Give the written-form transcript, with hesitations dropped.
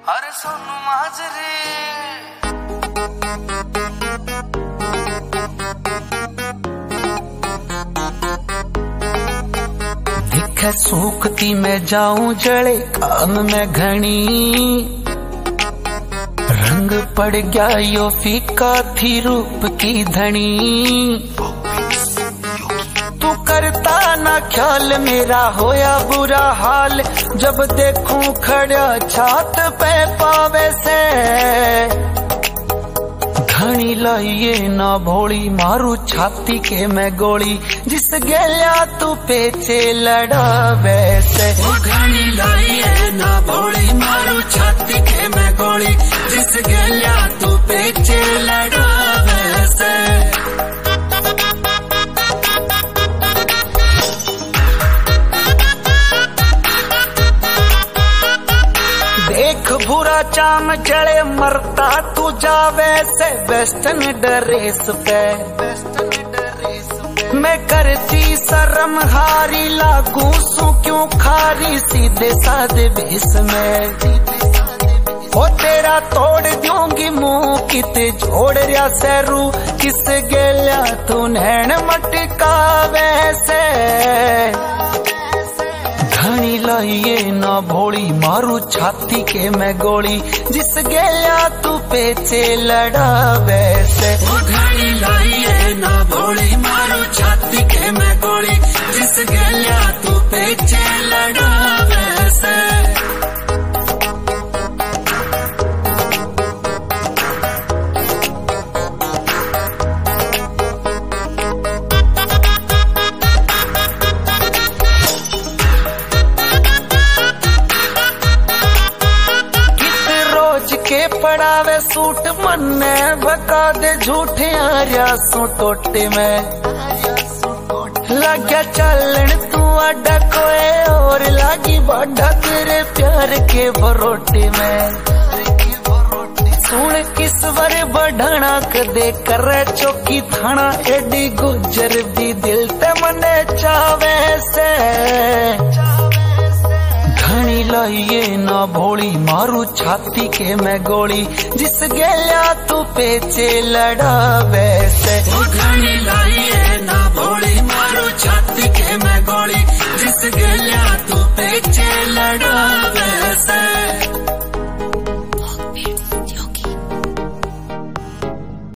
अरे सोनू माजरे दिखे सूखती मैं जाऊं जड़े काम में घनी रंग पड़ गया यो फीका थी रूप की धनी। तू करता ना ख्याल मेरा होया बुरा हाल जब देखूं खड़ा छात पे पावे से। घनी लाइए ना भोली मारू छाती के मैं गोली जिस गेल्या तू पेचे लड़ा वैसे। घनी लाइए ना भोली मारू छाती के मैं गोली जिस गेल्या तू पेचे लड़ा वैसे। देख भूरा चाम जड़े मरता तू जावे से वेस्टर्न ड्रेस पे। मैं करती शर्म हारी लागू सू क्यों खारी सीधे साधे भेस में। ओ तेरा तोड़ दूंगी मुंह किते जोड़ रिया सरू किस गेल्या तू नैन मटका वैसे। घनी लाइए ना भोली मारू छाती के मैं गोली जिस गेल्या तू पेचे लड़ा वैसे। घनी लाइए ना भोली मारू छाती के मैं गोली जिस गेल्या तू पेचे लड़ा वैसे। के पड़ावे सूट मन्ने बका दे झूठे आर्या सू टोटे में। लग्या चलन तू अड्डा कोए और लागी बाढ़ा तेरे प्यार के भरोटे में। सुन किस वर बढ़ना कदे करे चौकी थाना एडी गुजर भी दिल ते मने चावे से। घनी लाइए ना भोली मारू छाती के मैं गोली जिस गेल्या तू पेचे लड़ा वैसे। घनी लाइए